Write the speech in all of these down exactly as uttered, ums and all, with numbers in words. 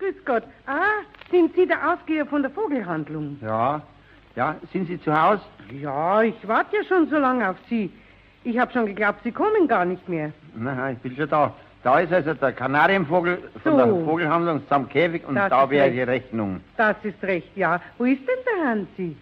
grüß Gott. Ah, sind Sie der Ausgeher von der Vogelhandlung? Ja, ja, sind Sie zu Hause? Ja, ich warte ja schon so lange auf Sie. Ich habe schon geglaubt, Sie kommen gar nicht mehr. Nein, ich bin schon da. Da ist also der Kanarienvogel von So. der Vogelhandlung samt Käfig und Das da ist wäre recht. die Rechnung. Das ist recht, ja. Wo ist denn der Hansi?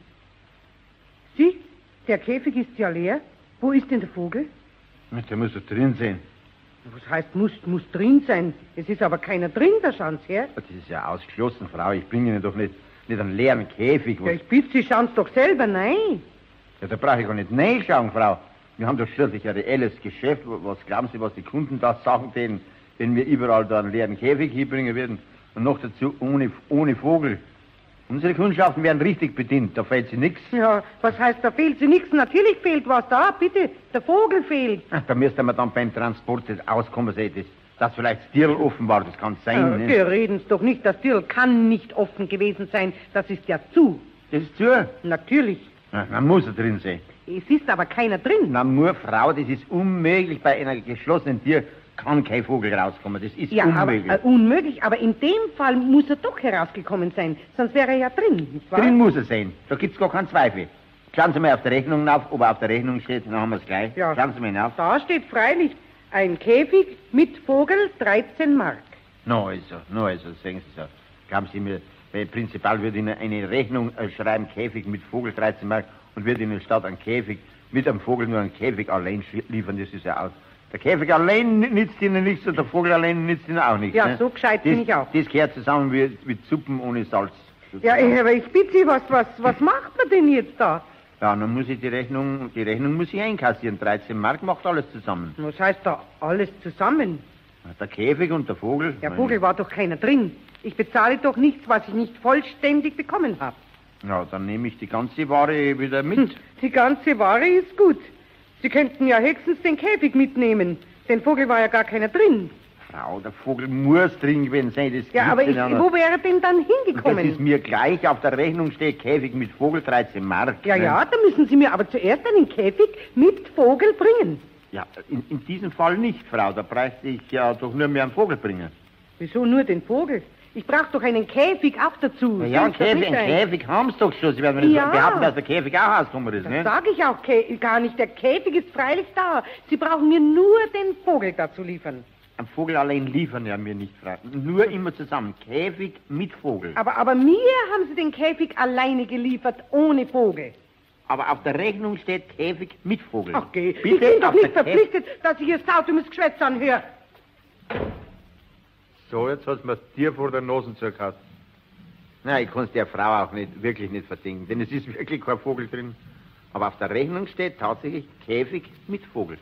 Sie, der Käfig ist ja leer. Wo ist denn der Vogel? Der muss doch drin sein. Was heißt, muss, muss drin sein? Es ist aber keiner drin, da schauen Sie her. Das ist ja ausgeschlossen, Frau. Ich bringe Ihnen doch nicht, nicht einen leeren Käfig. Ja, Was... ich bitte Sie, schauen Sie doch selber, nein. Ja, da brauche ich gar nicht reinschauen, Frau. Wir haben doch schließlich ein reelles Geschäft. Was glauben Sie, was die Kunden da sagen, wenn, wenn wir überall da einen leeren Käfig hinbringen würden? Und noch dazu ohne, ohne Vogel. Unsere Kundschaften werden richtig bedient, da fehlt sie nichts. Ja, was heißt, da fehlt Sie nichts? Natürlich fehlt was da, bitte. Der Vogel fehlt. Da müsste man dann beim Transport das auskommen sehen, das, das vielleicht das Tierl offen war, das kann sein. Ja, Ne? wir reden's doch nicht. Das Tür kann nicht offen gewesen sein. Das ist ja zu. Das ist zu. Natürlich. Na, dann muss er drin sein. Es ist aber keiner drin. Na, nur Frau, das ist unmöglich. Bei einer geschlossenen Tür kann kein Vogel rauskommen. Das ist Ja, unmöglich. aber äh, unmöglich. Aber in dem Fall muss er doch herausgekommen sein. Sonst wäre er ja drin, nicht wahr? Drin muss er sein. Da gibt's gar keinen Zweifel. Schauen Sie mal auf der Rechnung auf, ob er auf der Rechnung steht, dann haben wir es gleich. Ja. Schauen Sie mal hinauf. Da steht freilich ein Käfig mit Vogel dreizehn Mark. No, also, no, also, sagen Sie so. Glauben Sie mir, der Prinzipal würde Ihnen eine Rechnung äh, schreiben, Käfig mit Vogel dreizehn Mark, und würde Ihnen statt ein Käfig mit einem Vogel nur einen Käfig allein schli- liefern. Das ist ja aus. Der Käfig allein nützt Ihnen nichts und der Vogel allein nützt Ihnen auch nichts. Ja, ne? so gescheit das, bin ich auch. Das gehört zusammen wie mit Suppen ohne Salz. Ja, ich- aber ich bitte Sie, was, was, was macht man denn jetzt da? Ja, dann muss ich die Rechnung, die Rechnung muss ich einkassieren. dreizehn Mark macht alles zusammen. Was heißt da alles zusammen? Der Käfig und der Vogel. Der Vogel war doch keiner drin. Ich bezahle doch nichts, was ich nicht vollständig bekommen habe. Ja, dann nehme ich die ganze Ware wieder mit. Hm, die ganze Ware ist gut. Sie könnten ja höchstens den Käfig mitnehmen. Den Vogel war ja gar keiner drin. Frau, der Vogel muss drin gewesen sein. Das Ja, gibt's aber ich, ja noch. wo wäre er denn dann Das ist hingekommen? mir gleich. Auf der Rechnung steht Käfig mit Vogel dreizehn Mark. Ja, ne? ja, da müssen Sie mir aber zuerst einen Käfig mit Vogel bringen. Ja, in, in diesem Fall nicht, Frau. Da bräuchte ich ja doch nur mehr einen Vogel bringen. Wieso nur den Vogel? Ich brauche doch einen Käfig auch dazu. Na ja, ein Sonst das Käfig, nicht ein ein. Käfig haben Sie doch schon. Sie werden mir nicht Ja. behaupten, dass der Käfig auch ausgekommen ist, Das ne? sage ich auch Kä gar nicht. Der Käfig ist freilich da. Sie brauchen mir nur den Vogel dazu liefern. Ein Vogel allein liefern ja mir nicht, Frau. Nur immer zusammen. Käfig mit Vogel. Aber, aber mir haben Sie den Käfig alleine geliefert, ohne Vogel. Aber auf der Rechnung steht Käfig mit Vogel. Ach, geh. Bitte ich bin doch auf nicht der Käfig- verpflichtet, dass ich Ihr saudummes Geschwätz anhöre. So, jetzt hat's mir dir vor der Nase zugehört. Na, ich kann's der Frau auch nicht, wirklich nicht verdenken, denn es ist wirklich kein Vogel drin. Aber auf der Rechnung steht tatsächlich Käfig mit Vogel.